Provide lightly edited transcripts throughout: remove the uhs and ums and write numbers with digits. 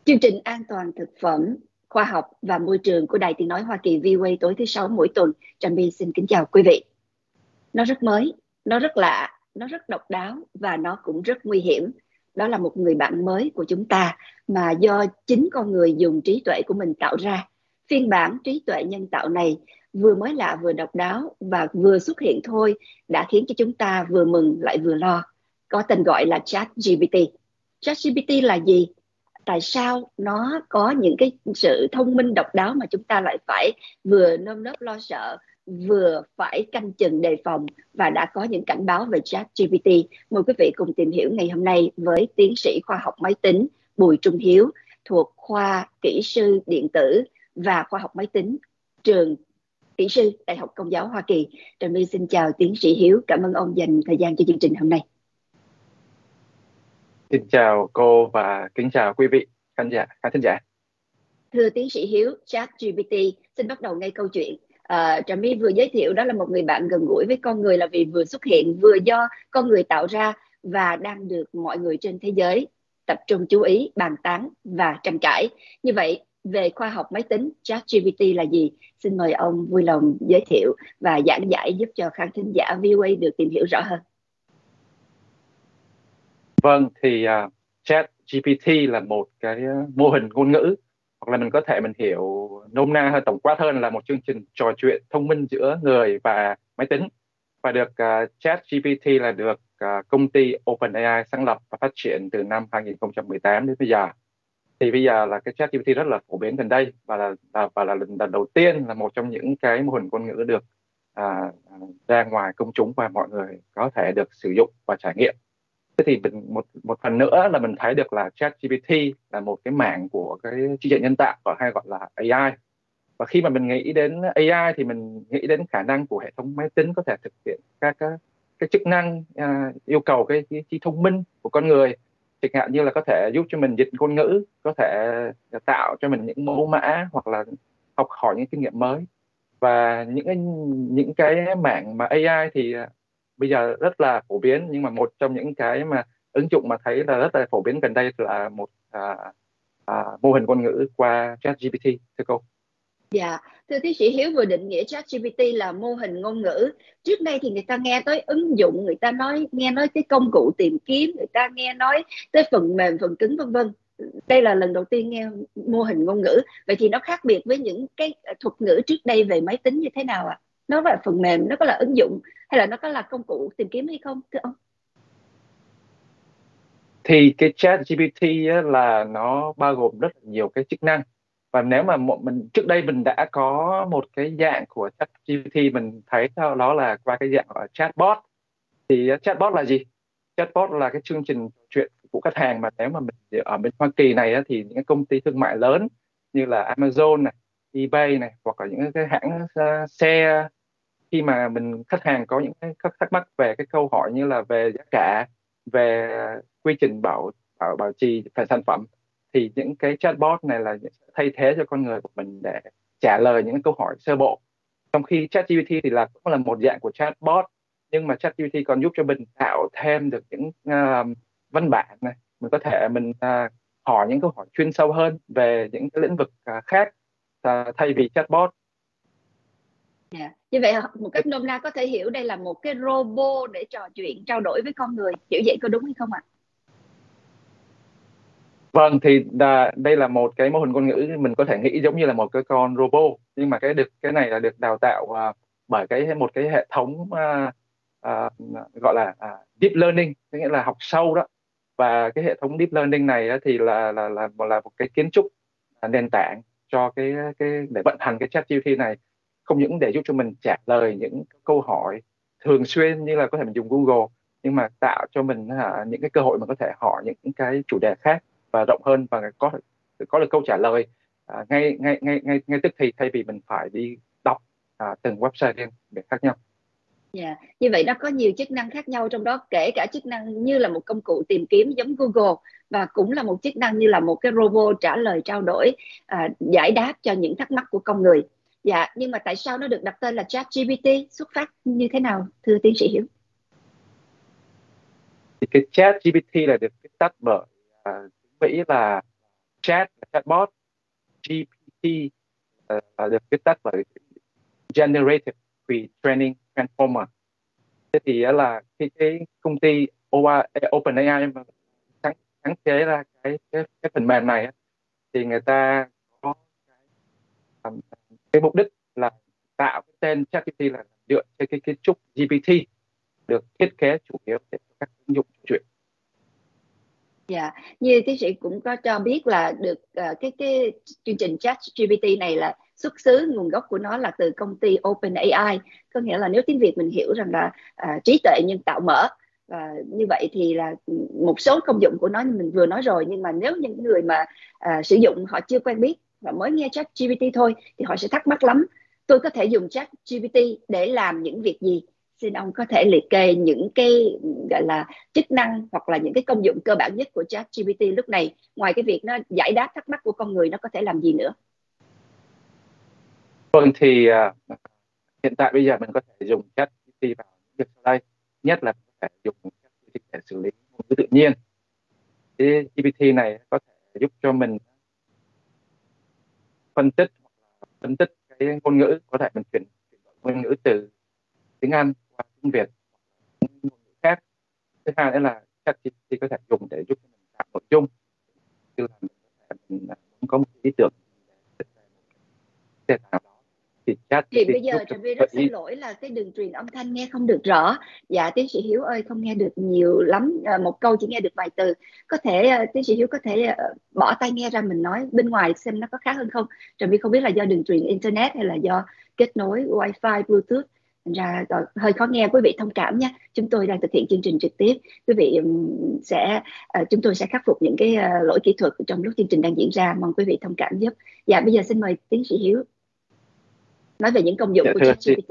Chương trình An toàn thực phẩm, khoa học và môi trường của Đài Tiếng nói Hoa Kỳ VOA tối thứ Sáu mỗi tuần. Trà My xin kính chào quý vị. Nó rất mới, nó rất lạ, nó rất độc đáo và nó cũng rất nguy hiểm. Đó là một người bạn mới của chúng ta mà do chính con người dùng trí tuệ của mình tạo ra. Phiên bản trí tuệ nhân tạo này vừa mới lạ vừa độc đáo và vừa xuất hiện thôi đã khiến cho chúng ta vừa mừng lại vừa lo. Có tên gọi là ChatGPT. ChatGPT là gì? Tại sao nó có những cái sự thông minh độc đáo mà chúng ta lại phải vừa nơm nớp lo sợ, vừa phải canh chừng đề phòng và đã có những cảnh báo về ChatGPT? Mời quý vị cùng tìm hiểu ngày hôm nay với tiến sĩ khoa học máy tính Bùi Trung Hiếu thuộc khoa kỹ sư điện tử và khoa học máy tính, trường kỹ sư Đại học Công giáo Hoa Kỳ. Trà My xin chào tiến sĩ Hiếu, cảm ơn ông dành thời gian cho chương trình hôm nay. Xin chào cô và kính chào quý vị khán giả. Thưa tiến sĩ Hiếu, ChatGPT, xin bắt đầu ngay câu chuyện. Trà My vừa giới thiệu đó là một người bạn gần gũi với con người là vì vừa xuất hiện, vừa do con người tạo ra và đang được mọi người trên thế giới tập trung chú ý, bàn tán và tranh cãi. Như vậy, về khoa học máy tính, ChatGPT là gì? Xin mời ông vui lòng giới thiệu và giảng giải giúp cho khán thính giả VOA được tìm hiểu rõ hơn. Vâng, thì ChatGPT là một cái mô hình ngôn ngữ, hoặc là mình hiểu nôm na hơn, tổng quát hơn là một chương trình trò chuyện thông minh giữa người và máy tính. Và được ChatGPT là được công ty OpenAI sáng lập và phát triển từ năm 2018 đến bây giờ. Thì bây giờ là cái ChatGPT rất là phổ biến gần đây và là lần đầu tiên là một trong những cái mô hình ngôn ngữ được ra ngoài công chúng và mọi người có thể được sử dụng và trải nghiệm. Thế thì một phần nữa là mình thấy được là ChatGPT là một cái mảng của cái trí tuệ nhân tạo, hay gọi là AI. Và khi mà mình nghĩ đến AI thì mình nghĩ đến khả năng của hệ thống máy tính có thể thực hiện các cái chức năng yêu cầu cái trí thông minh của con người, chẳng hạn như là có thể giúp cho mình dịch ngôn ngữ, có thể tạo cho mình những mẫu mã, hoặc là học hỏi những kinh nghiệm mới. Và những cái mảng mà AI thì bây giờ rất là phổ biến, nhưng mà một trong những cái mà ứng dụng mà thấy là rất là phổ biến gần đây là một mô hình ngôn ngữ qua ChatGPT, thưa cô. Dạ, thưa tiến sĩ Hiếu vừa định nghĩa ChatGPT là mô hình ngôn ngữ. Trước đây thì người ta nghe tới ứng dụng, người ta nghe nói cái công cụ tìm kiếm, người ta nghe nói tới phần mềm, phần cứng vân vân. Đây là lần đầu tiên nghe mô hình ngôn ngữ. Vậy thì nó khác biệt với những cái thuật ngữ trước đây về máy tính như thế nào ạ? Nó là phần mềm, nó có là ứng dụng hay là nó có là công cụ tìm kiếm hay không, thưa ông? Thì cái ChatGPT là nó bao gồm rất nhiều cái chức năng. Và nếu mà mình trước đây mình đã có một cái dạng của ChatGPT, mình thấy đó là qua cái dạng của chatbot. Thì chatbot là gì? Chatbot là cái chương trình chuyện của khách hàng mà nếu mà mình ở bên Hoa Kỳ này thì những cái công ty thương mại lớn như là Amazon này, eBay này, hoặc là những cái hãng xe, khi mà khách hàng có những cái thắc mắc về cái câu hỏi như là về giá cả, về quy trình bảo trì về sản phẩm, thì những cái chatbot này là thay thế cho con người của mình để trả lời những câu hỏi sơ bộ. Trong khi ChatGPT thì cũng là một dạng của chatbot, nhưng mà ChatGPT còn giúp cho mình tạo thêm được những văn bản này, mình có thể hỏi những câu hỏi chuyên sâu hơn về những cái lĩnh vực khác thay vì chatbot. Yeah. Như vậy một cách nôm na có thể hiểu đây là một cái robot để trò chuyện, trao đổi với con người, hiểu vậy có đúng hay không ạ? Vâng, thì đây là một cái mô hình ngôn ngữ mình có thể nghĩ giống như là một cái con robot, nhưng mà cái này là được đào tạo bởi một cái hệ thống gọi là deep learning, nghĩa là học sâu đó. Và cái hệ thống deep learning này thì là một cái kiến trúc nền tảng cho cái để vận hành cái ChatGPT này, không những để giúp cho mình trả lời những câu hỏi thường xuyên như là có thể mình dùng Google, nhưng mà tạo cho mình những cái cơ hội mà có thể hỏi những cái chủ đề khác và rộng hơn, và có được câu trả lời ngay tức thì, thay vì mình phải đi đọc từng website riêng để khác nhau. Yeah. Như vậy nó có nhiều chức năng khác nhau, trong đó kể cả chức năng như là một công cụ tìm kiếm giống Google, và cũng là một chức năng như là một cái robot trả lời, trao đổi, giải đáp cho những thắc mắc của con người. Dạ, nhưng mà tại sao nó được đặt tên là ChatGPT, xuất phát như thế nào, thưa tiến sĩ Hiếu? Thì cái ChatGPT là được viết tắt bởi Mỹ là chatbot, GPT được viết tắt là Generative Pre-training Transformer. Thế thì là cái công ty OpenAI mà sáng chế ra cái phần mềm này thì người ta có cái mục đích là tạo cái tên ChatGPT là dựa trên cái kiến trúc GPT được thiết kế chủ yếu để các ứng dụng trò chuyện. Dạ, như tiến sĩ cũng có cho biết là được cái chương trình ChatGPT này là xuất xứ nguồn gốc của nó là từ công ty OpenAI, có nghĩa là nếu tiếng Việt mình hiểu rằng là trí tuệ nhân tạo mở. Và như vậy thì là một số công dụng của nó như mình vừa nói rồi, nhưng mà nếu những người mà sử dụng họ chưa quen biết và mới nghe ChatGPT thôi thì họ sẽ thắc mắc lắm. Tôi có thể dùng ChatGPT để làm những việc gì? Xin ông có thể liệt kê những cái gọi là chức năng hoặc là những cái công dụng cơ bản nhất của ChatGPT lúc này, ngoài cái việc nó giải đáp thắc mắc của con người, nó có thể làm gì nữa? Vâng, thì hiện tại bây giờ mình có thể dùng ChatGPT vào những việc sau đây. Nhất là có thể dùng ChatGPT để xử lý ngôn ngữ tự nhiên. Cái GPT này có thể giúp cho mình phân tích cái ngôn ngữ, có thể mình chuyển đổi ngôn ngữ từ tiếng Anh qua tiếng Việt hoặc ngôn ngữ khác. Thứ hai nữa là ChatGPT có thể dùng để giúp mình tạo nội dung, như là mình muốn có một ý tưởng đề tài đó thì Thì ChatGPT bây giờ giúp cho Trà My gợi rất ý. xin lỗi là cái đường truyền âm thanh nghe không được rõ. Dạ tiến sĩ Hiếu ơi, không nghe được nhiều lắm, một câu chỉ nghe được vài từ. Có thể tiến sĩ Hiếu có thể bỏ tai nghe ra mình nói bên ngoài xem nó có khác hơn không. Trà My không biết là do đường truyền internet hay là do kết nối wifi bluetooth, thành ra hơi khó nghe, quý vị thông cảm nhé. Chúng tôi đang thực hiện chương trình trực tiếp, quý vị chúng tôi sẽ khắc phục những cái lỗi kỹ thuật trong lúc chương trình đang diễn ra, mong quý vị thông cảm giúp. Dạ bây giờ xin mời tiến sĩ Hiếu nói về những công dụng của ChatGPT.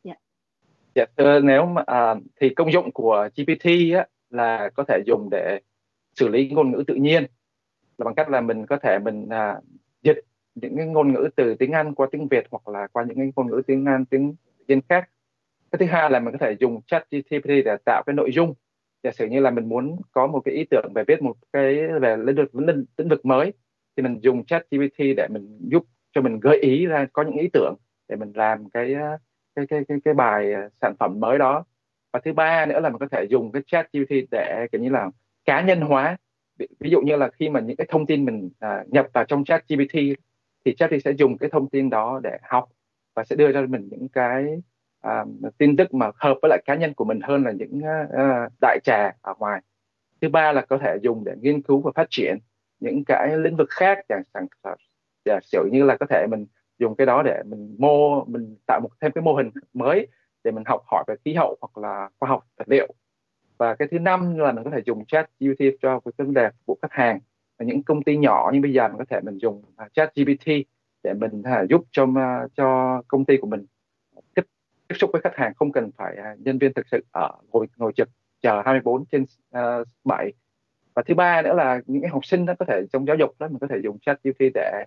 Dạ thưa, nếu mà thì công dụng của GPT là có thể dùng để xử lý ngôn ngữ tự nhiên, là bằng cách là mình có thể dịch những cái ngôn ngữ từ tiếng Anh qua tiếng Việt hoặc là qua những cái ngôn ngữ tiếng Anh tiếng tự nhiên khác. Cái thứ hai là mình có thể dùng ChatGPT để tạo cái nội dung. Giả sử như là mình muốn có một cái ý tưởng về viết một cái về lĩnh vực mới thì mình dùng ChatGPT để mình giúp cho mình gợi ý ra có những ý tưởng để mình làm cái bài sản phẩm mới đó. Và thứ ba nữa là mình có thể dùng cái ChatGPT để kiểu như là cá nhân hóa. Ví dụ như là khi mà những cái thông tin mình nhập vào trong ChatGPT thì ChatGPT sẽ dùng cái thông tin đó để học và sẽ đưa cho mình những cái tin tức mà hợp với lại cá nhân của mình hơn là những đại trà ở ngoài. Thứ ba là có thể dùng để nghiên cứu và phát triển những cái lĩnh vực khác, giả sử như là có thể mình dùng cái đó để mình tạo thêm cái mô hình mới để mình học hỏi về khí hậu hoặc là khoa học vật liệu. Và cái thứ năm là mình có thể dùng ChatGPT cho cái vấn đề phục vụ khách hàng. Ở những công ty nhỏ như bây giờ mình có thể mình dùng ChatGPT để mình giúp cho công ty của mình tiếp xúc với khách hàng, không cần phải nhân viên thực sự ở ngồi trực chờ 24/7. Và thứ ba nữa là những cái học sinh đó có thể trong giáo dục đó mình có thể dùng ChatGPT để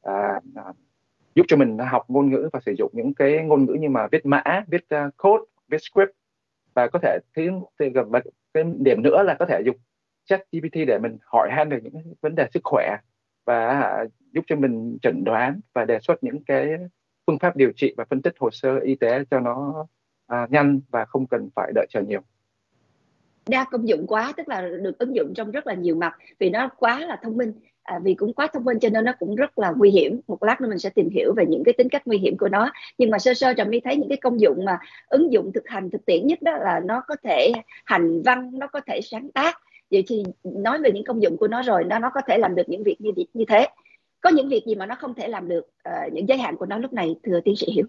giúp cho mình học ngôn ngữ và sử dụng những cái ngôn ngữ như mà viết mã, viết code, viết script. Và có thể cái điểm nữa là có thể dùng ChatGPT để mình hỏi han về những vấn đề sức khỏe và giúp cho mình chẩn đoán và đề xuất những cái phương pháp điều trị và phân tích hồ sơ y tế cho nó nhanh và không cần phải đợi chờ nhiều. Đa công dụng quá, tức là được ứng dụng trong rất là nhiều mặt, vì nó quá là thông minh. Vì cũng quá thông minh cho nên nó cũng rất là nguy hiểm. Một lát nữa mình sẽ tìm hiểu về những cái tính cách nguy hiểm của nó. Nhưng mà sơ sơ Trà My thấy những cái công dụng mà ứng dụng thực hành thực tiễn nhất đó là nó có thể hành văn, nó có thể sáng tác. Vậy thì nói về những công dụng của nó rồi, nó có thể làm được những việc như thế. Có những việc gì mà nó không thể làm được, những giới hạn của nó lúc này, thưa tiến sĩ Hiếu?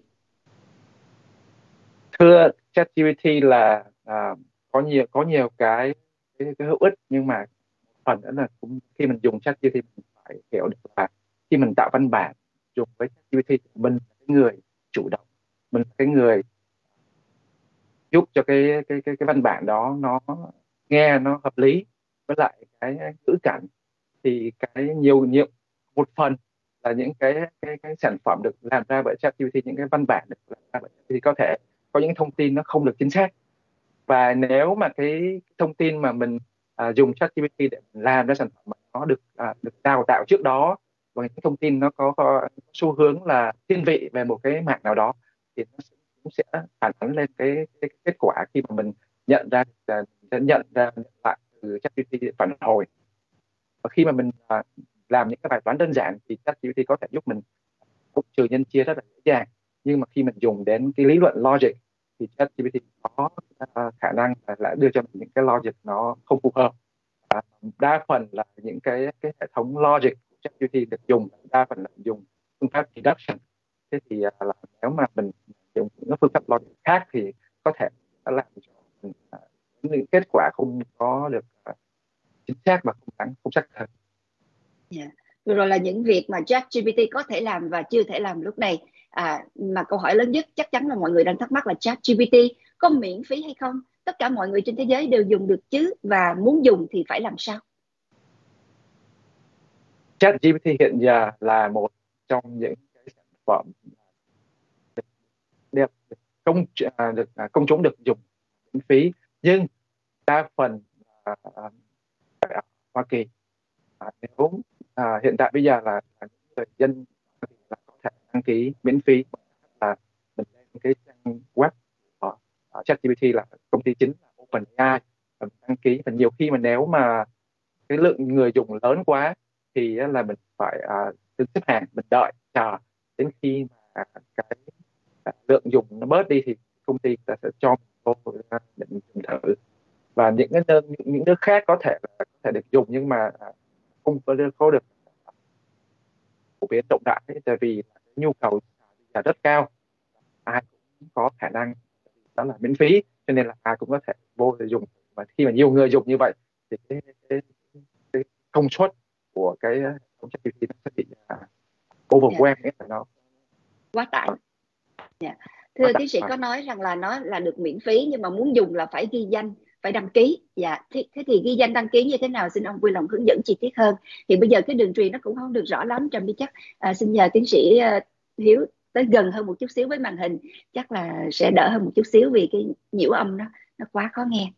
Thưa, ChatGPT là có nhiều cái hữu ích, nhưng mà một phần nữa là cũng khi mình dùng ChatGPT mình phải hiểu được là khi mình tạo văn bản dùng với ChatGPT mình là cái người chủ động, mình là cái người giúp cho cái văn bản đó nó nghe nó hợp lý với lại cái ngữ cảnh. Thì cái nhiều nhiều một phần là những cái sản phẩm được làm ra bởi ChatGPT, những cái văn bản được làm ra bởi ChatGPT có thể có những thông tin nó không được chính xác. Và nếu mà cái thông tin mà mình dùng ChatGPT để làm ra sản phẩm nó được đào tạo trước đó, và những thông tin nó có xu hướng là thiên vị về một cái mạng nào đó, thì nó cũng sẽ phản ánh lên cái kết quả khi mà mình nhận ra sẽ nhận lại từ ChatGPT phản hồi. Và khi mà mình làm những cái bài toán đơn giản thì ChatGPT có thể giúp mình cũng trừ nhân chia rất là dễ dàng, nhưng mà khi mình dùng đến cái lý luận logic thì ChatGPT có khả năng là đưa cho mình những cái logic nó không phù hợp. Đa phần là những cái hệ thống logic của ChatGPT được dùng đa phần là dùng phương pháp deduction. Thế thì là nếu mà mình dùng những phương pháp logic khác thì có thể nó làm cho mình những kết quả không có được chính xác và không xác thực. Yeah. Vừa rồi là những việc mà ChatGPT có thể làm và chưa thể làm lúc này. Mà câu hỏi lớn nhất chắc chắn là mọi người đang thắc mắc là ChatGPT có miễn phí hay không? Tất cả mọi người trên thế giới đều dùng được chứ, và muốn dùng thì phải làm sao? ChatGPT hiện giờ là một trong những cái sản phẩm được công chúng được dùng miễn phí, nhưng đa phần ở Hoa Kỳ nếu hiện tại bây giờ là những người dân là có thể đăng ký miễn phí, là mình lên cái trang web của ChatGPT là công ty chính là OpenAI, và mình đăng ký. Và nhiều khi mà nếu mà cái lượng người dùng lớn quá thì là mình phải đứng xếp hàng, mình đợi chờ đến khi mà cái lượng dùng nó bớt đi thì công ty ta sẽ cho mình vô để mình dùng thử. Và những nước khác có thể được dùng, nhưng mà không có được phổ biến rộng rãi, tại vì nhu cầu là rất cao, ai cũng có khả năng, đó là miễn phí cho nên là ai cũng có thể vô để dùng. Và khi mà nhiều người dùng như vậy thì cái công suất của cái hệ thống ChatGPT nó sẽ bị overwhelm, nghĩa là nó Quá tải. quá Thưa tải. tiến sĩ có nói rằng là nó là được miễn phí, nhưng mà muốn dùng là phải ghi danh, phải đăng ký. Thế thì ghi danh đăng ký như thế nào, xin ông vui lòng hướng dẫn chi tiết hơn. Thì bây giờ cái đường truyền nó cũng không được rõ lắm, Trâm đi chắc xin nhờ tiến sĩ Hiếu tới gần hơn một chút xíu với màn hình, chắc là sẽ đỡ hơn một chút xíu vì cái nhiễu âm nó quá khó nghe.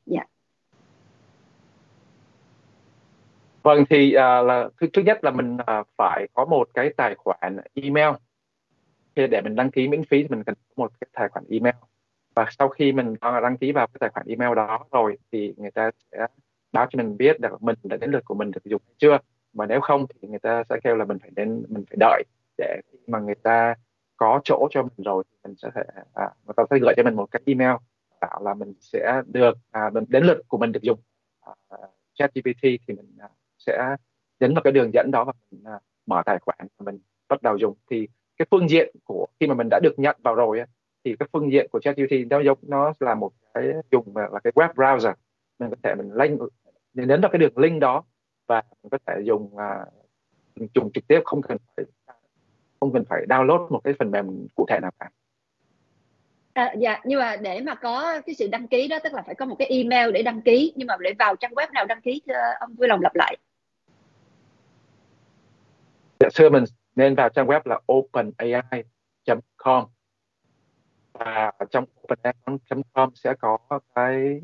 Vâng, thì là thứ nhất là mình phải có một cái tài khoản email. Thì để mình đăng ký miễn phí thì mình cần có một cái tài khoản email, và sau khi mình đăng ký vào cái tài khoản email đó rồi thì người ta sẽ báo cho mình biết là mình đã đến lượt của mình được dùng hay chưa. Mà nếu không thì người ta sẽ kêu là mình phải đợi, để khi mà người ta có chỗ cho mình rồi thì mình sẽ người ta sẽ gửi cho mình một cái email bảo là mình sẽ được mình đến lượt của mình được dùng ChatGPT. Thì mình sẽ nhấn vào cái đường dẫn đó và mình mở tài khoản và mình bắt đầu dùng. Thì cái phương diện của khi mà mình đã được nhận vào rồi thì cái phương diện của ChatGPT nó là một cái dùng là cái web browser. Mình có thể mình nhấn vào cái đường link đó và mình có thể mình dùng trực tiếp, không cần phải download một cái phần mềm cụ thể nào cả. Dạ, nhưng mà để mà có cái sự đăng ký đó tức là phải có một cái email để đăng ký, nhưng mà để vào trang web nào đăng ký, thưa ông vui lòng lặp lại. Dạ xưa mình nên vào trang web là openai.com, và trong openai.com sẽ có cái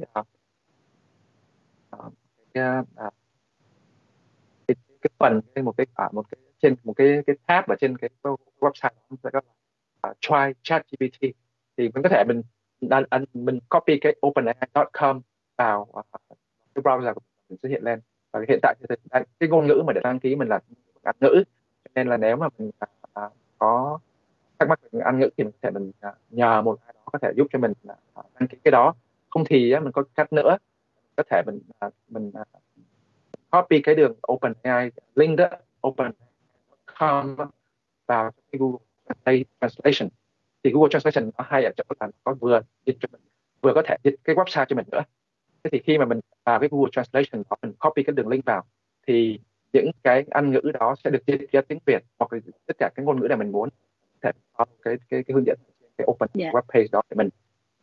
cái phần trên một cái tab ở trên cái website đó sẽ có try ChatGPT. Thì mình có thể mình copy cái openai.com vào cái browser của mình sẽ hiện lên. Và hiện tại thì cái ngôn ngữ mà để đăng ký mình là Anh ngữ, cho nên là nếu mà mình có thắc mắc về Anh ngữ thì mình có thể nhờ một ai đó có thể giúp cho mình đăng ký cái đó. Không thì mình có cách nữa, có thể mình copy cái đường OpenAI link đó, open.com, vào cái Google Translation. Thì Google Translation nó hay ở chỗ là có vừa dịch cho mình, vừa có thể dịch cái website cho mình nữa. Thế thì khi mà mình vào cái Google Translation đó, mình copy cái đường link vào thì những cái Anh ngữ đó sẽ được dịch ra tiếng Việt, hoặc là tất cả cái ngôn ngữ này mình muốn thể có cái hướng dẫn trên cái open web page đó để mình.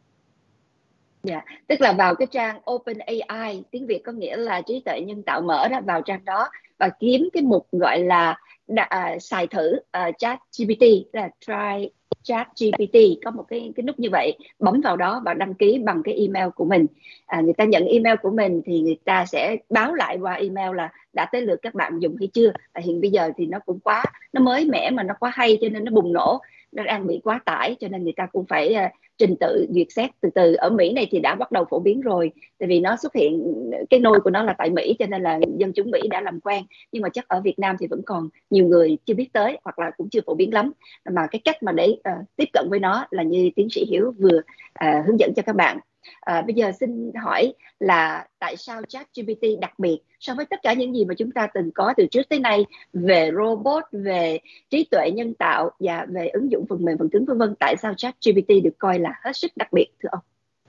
Tức là vào cái trang OpenAI, tiếng Việt có nghĩa là trí tuệ nhân tạo mở đó, vào trang đó và kiếm cái mục gọi là xài thử ChatGPT, là try Chat GPT, có một cái nút như vậy, bấm vào đó và đăng ký bằng cái email của mình. Người ta nhận email của mình thì người ta sẽ báo lại qua email là đã tới lượt các bạn dùng hay chưa. Hiện bây giờ thì nó cũng nó mới mẻ mà nó quá hay cho nên nó bùng nổ, nó đang bị quá tải, cho nên người ta cũng phải trình tự duyệt xét từ từ. Ở Mỹ này thì đã bắt đầu phổ biến rồi, tại vì nó xuất hiện, cái nôi của nó là tại Mỹ, cho nên là dân chúng Mỹ đã làm quen. Nhưng mà chắc ở Việt Nam thì vẫn còn nhiều người chưa biết tới, hoặc là cũng chưa phổ biến lắm. Mà cái cách mà để tiếp cận với nó là như tiến sĩ Hiếu vừa hướng dẫn cho các bạn. Bây giờ xin hỏi là tại sao ChatGPT đặc biệt so với tất cả những gì mà chúng ta từng có từ trước tới nay về robot, về trí tuệ nhân tạo và về ứng dụng phần mềm phần cứng vân vân? Tại sao ChatGPT được coi là hết sức đặc biệt, thưa ông?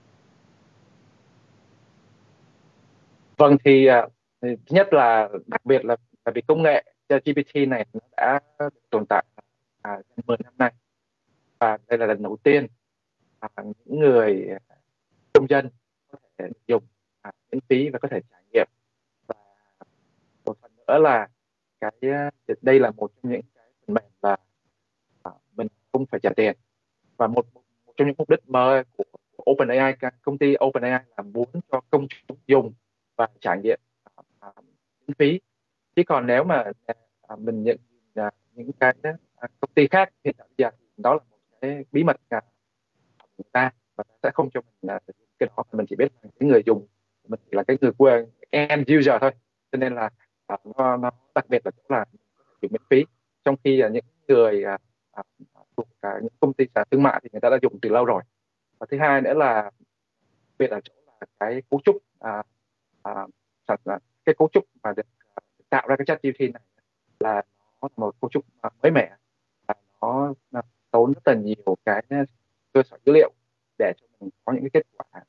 Vâng, thì thứ nhất là đặc biệt là vì công nghệ GPT này nó đã tồn tại gần 10 năm nay, và đây là lần đầu tiên những người công dân có thể dùng miễn phí và có thể trải nghiệm. Và một phần nữa là đây là một trong những cái phần mềm là mình không phải trả tiền. Và một trong những mục đích mới của OpenAI, công ty OpenAI, là muốn cho công chúng dùng và trải nghiệm miễn phí. Chứ còn nếu mà mình nhận những cái công ty khác hiện tại bây giờ, thì đó là một cái bí mật của người ta, và ta sẽ không cho mình sử dụng cái đó. Mình chỉ biết là cái người dùng, mình chỉ là cái người quen end user thôi. Cho nên là nó đặc biệt là chỗ là dùng miễn phí, trong khi những người thuộc những công ty thương mại thì người ta đã dùng từ lâu rồi. Và thứ hai nữa là biệt ở chỗ là cái cấu trúc à, cái cấu trúc mà được tạo ra cái chat GPT này là nó là một cấu trúc mới mẻ, và nó tốn rất là nhiều cái cơ sở dữ liệu để cho mình có những cái kết quả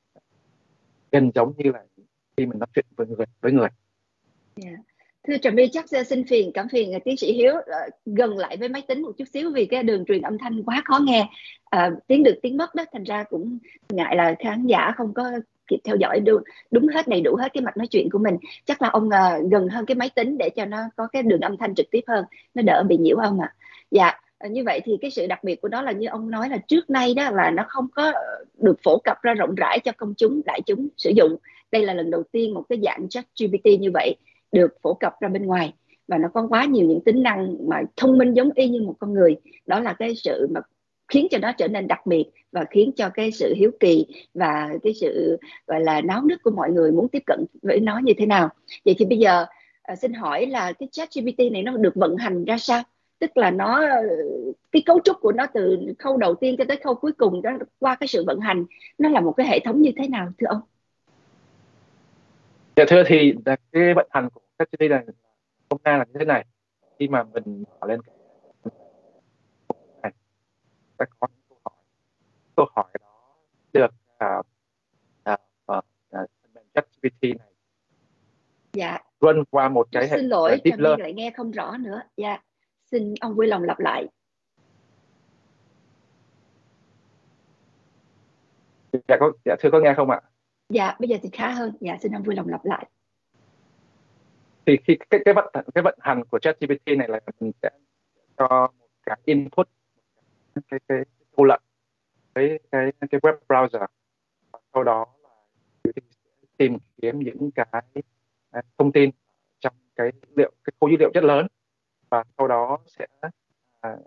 gần giống như là khi mình nói chuyện với người. Yeah. Thưa Trà My, chắc xin cảm phiền tiến sĩ Hiếu gần lại với máy tính một chút xíu, vì cái đường truyền âm thanh quá khó nghe, tiếng được tiếng mất đó, thành ra cũng ngại là khán giả không có kịp theo dõi đúng hết, đầy đủ hết cái mạch nói chuyện của mình. Chắc là ông gần hơn cái máy tính để cho nó có cái đường âm thanh trực tiếp hơn, nó đỡ bị nhiễu ông ạ. Dạ. Như vậy thì cái sự đặc biệt của nó là như ông nói là trước nay đó là nó không có được phổ cập ra rộng rãi cho công chúng, đại chúng sử dụng. Đây là lần đầu tiên một cái dạng chat GPT như vậy được phổ cập ra bên ngoài, và nó có quá nhiều những tính năng mà thông minh giống y như một con người. Đó là cái sự mà khiến cho nó trở nên đặc biệt, và khiến cho cái sự hiếu kỳ và cái sự gọi là náo nức của mọi người muốn tiếp cận với nó như thế nào. Vậy thì bây giờ xin hỏi là cái chat GPT này nó được vận hành ra sao? Tức là cái cấu trúc của nó từ khâu đầu tiên cho tới khâu cuối cùng đó, qua cái sự vận hành, nó là một cái hệ thống như thế nào, thưa ông? Dạ thưa, thì cái vận hành của ChatGPT này hôm nay là như thế này. Khi mà mình mở lên cái này, sẽ có những câu hỏi đó được phần mềm ChatGPT này Dạ. run qua một cái hệ Xin lỗi, deep Trà My learning. lại nghe không rõ nữa. Dạ. Xin ông vui lòng lặp lại. Dạ thưa, có nghe không ạ? Dạ, bây giờ thì khá hơn. Dạ, xin ông vui lòng lặp lại. Thì khi cái vận hành của ChatGPT này là mình sẽ cho một cái input, cái câu lệnh với cái web browser, và sau đó là tìm kiếm những cái thông tin trong cái khối dữ liệu rất lớn, và sau đó sẽ à,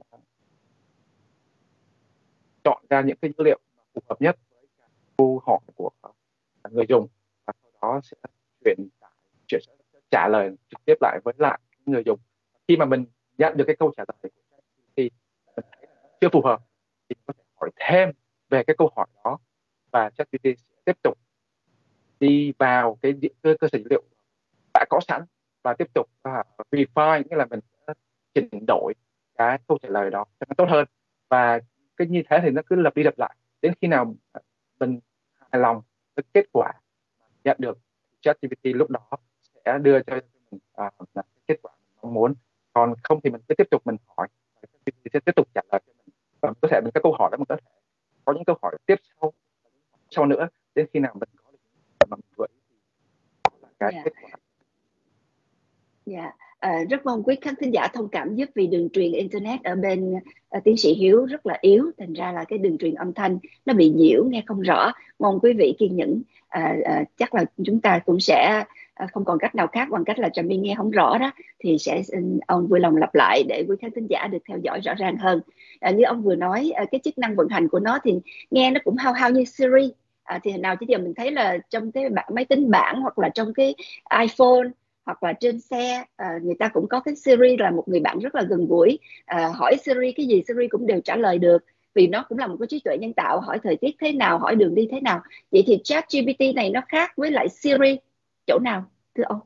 chọn ra những cái dữ liệu phù hợp nhất với cái câu hỏi của người dùng, và sau đó sẽ chuyển chuyển trả lời trực tiếp lại với người dùng. Khi mà mình nhận được cái câu trả lời của ChatGPT thì mình thấy là nó chưa phù hợp, thì có thể hỏi thêm về cái câu hỏi đó, và ChatGPT sẽ tiếp tục đi vào cái cơ sở dữ liệu đã có sẵn và tiếp tục refine, nghĩa là mình sẽ chỉnh đổi cái câu trả lời đó cho nó tốt hơn. Và cái như thế thì nó cứ lặp đi lặp lại đến khi nào mình hài lòng với kết quả nhận được. ChatGPT lúc đó sẽ đưa cho mình cái kết quả mình mong muốn. Còn không thì mình cứ tiếp tục mình hỏi, và ChatGPT sẽ tiếp tục trả lời cho mình. Và có thể mình có câu hỏi đó, mình có thể có những câu hỏi tiếp sau nữa, đến khi nào mình có được mà mình gợi ý thì là cái Dạ. kết quả. Dạ. Rất mong quý khán thính giả thông cảm giúp vì đường truyền internet ở bên tiến sĩ Hiếu rất là yếu, thành ra là cái đường truyền âm thanh nó bị nhiễu, nghe không rõ. Mong quý vị kiên nhẫn. Chắc là chúng ta cũng sẽ không còn cách nào khác bằng cách là Trà My nghe không rõ đó thì sẽ xin ông vui lòng lặp lại để quý khán thính giả được theo dõi rõ ràng hơn. Như ông vừa nói, cái chức năng vận hành của nó thì nghe nó cũng hao hao như Siri. Thì nào chứ giờ mình thấy là trong cái máy tính bảng hoặc là trong cái iPhone hoặc là trên xe, người ta cũng có cái Siri là một người bạn rất là gần gũi. Hỏi Siri cái gì Siri cũng đều trả lời được, vì nó cũng là một cái trí tuệ nhân tạo, hỏi thời tiết thế nào, hỏi đường đi thế nào. Vậy thì ChatGPT này nó khác với lại Siri chỗ nào thưa ông?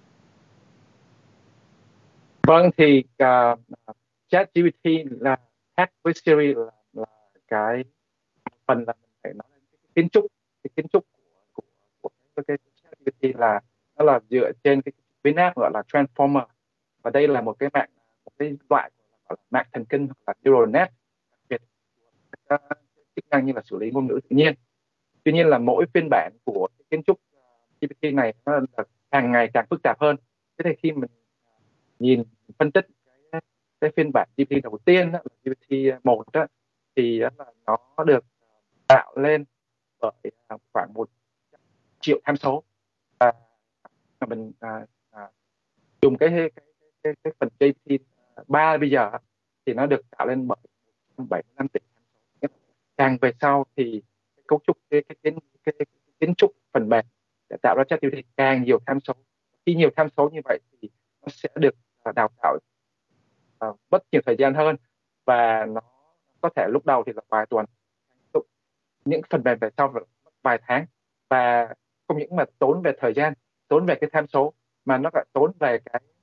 Vâng, thì ChatGPT là khác với Siri là cái phần là mình phải nói đến cái kiến trúc của cái ChatGPT là nó là dựa trên cái biến áp gọi là Transformer, và đây là một cái loại gọi là mạng thần kinh hoặc là neural net đặc biệt các chức năng như là xử lý ngôn ngữ tự nhiên. Tuy nhiên là mỗi phiên bản của cái kiến trúc GPT này nó là càng ngày càng phức tạp hơn. Thế thì khi mình nhìn phân tích cái phiên bản GPT đầu tiên đó, là GPT 1 đó, thì đó là nó được tạo lên bởi khoảng 1 triệu tham số, và mình dùng cái phần GPT 3 bây giờ thì nó được tạo lên bởi 75 tỷ tham số. Càng về sau thì cái cấu trúc cái kiến trúc phần mềm để tạo ra ChatGPT càng nhiều tham số. Khi nhiều tham số như vậy thì nó sẽ được đào tạo mất nhiều thời gian hơn, và nó có thể lúc đầu thì là vài tuần, những phần mềm về sau là mất vài tháng, và không những mà tốn về thời gian, tốn về cái tham số, mà nó lại tốn về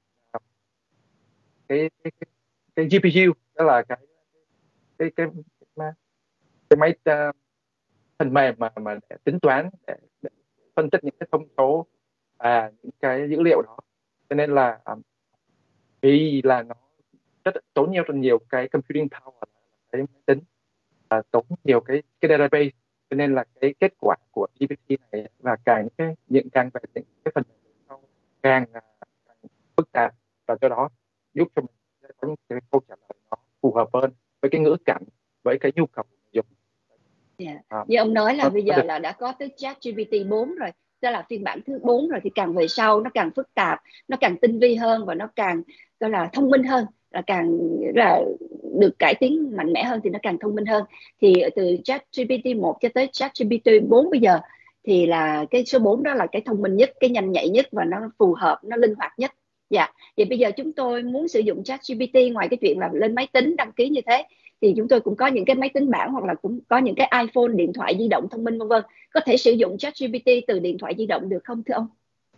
cái GPU, đó là cái máy phần mềm mà để tính toán, để phân tích những cái thông số và những cái dữ liệu đó. Cho nên là vì là nó rất tốn nhiều cái computing power, cái máy tính, tốn nhiều cái database, cho nên là cái kết quả của GPT này là càng về những cái phần mềm sau càng phức tạp, và do đó giúp cho mình sẽ có những cái câu trả lời nó phù hợp hơn với cái ngữ cảnh, với cái nhu cầu của người dùng. Như ông nói là Nó bây giờ được là đã có tới ChatGPT 4 rồi, đó là phiên bản thứ 4 rồi, thì càng về sau nó càng phức tạp, nó càng tinh vi hơn và nó càng gọi là thông minh hơn, là càng là được cải tiến mạnh mẽ hơn thì nó càng thông minh hơn. Thì từ ChatGPT 1 cho tới ChatGPT 4 bây giờ thì là cái số 4 đó là cái thông minh nhất, cái nhanh nhạy nhất và nó phù hợp, nó linh hoạt nhất. Dạ, vậy bây giờ chúng tôi muốn sử dụng ChatGPT, ngoài cái chuyện là lên máy tính đăng ký như thế thì chúng tôi cũng có những cái máy tính bảng hoặc là cũng có những cái iPhone, điện thoại di động thông minh vân vân. Có thể sử dụng ChatGPT từ điện thoại di động được không thưa ông?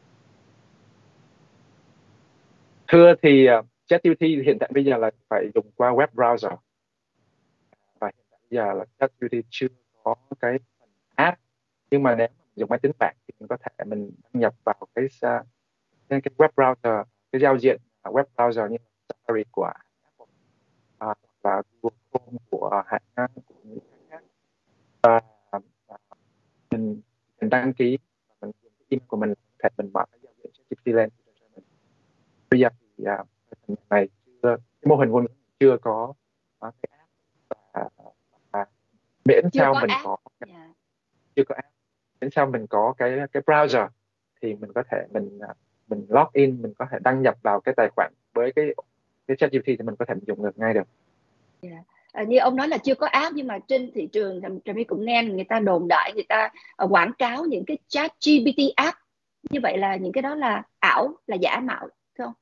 thưa thì ChatGPT hiện tại bây giờ là phải dùng qua web browser, và hiện tại bây giờ là ChatGPT chưa có cái phần app. Nhưng mà nếu mà mình dùng máy tính bảng thì mình có thể mình đăng nhập vào cái web browser, cái giao diện web browser như Safari của Apple, và Google Chrome của của những hãng khác, và mình đăng ký và mình dùng cái email của mình, có thể mình mở cái giao diện ChatGPT lên cho mình. Bây giờ thì phần này cái mô hình ngôn ngữ chưa có cái app, và, và miễn Chưa sao có mình app. có Yeah. chưa có app, miễn sao mình có cái browser thì mình có thể mình log in, mình có thể đăng nhập vào cái tài khoản với cái ChatGPT thì mình có thể dùng được ngay được. Yeah. Như ông nói là chưa có app, nhưng mà trên thị trường Trà My cũng nghe người ta đồn đại, người ta quảng cáo những cái ChatGPT app, như vậy là những cái đó là ảo, là giả mạo thưa ông?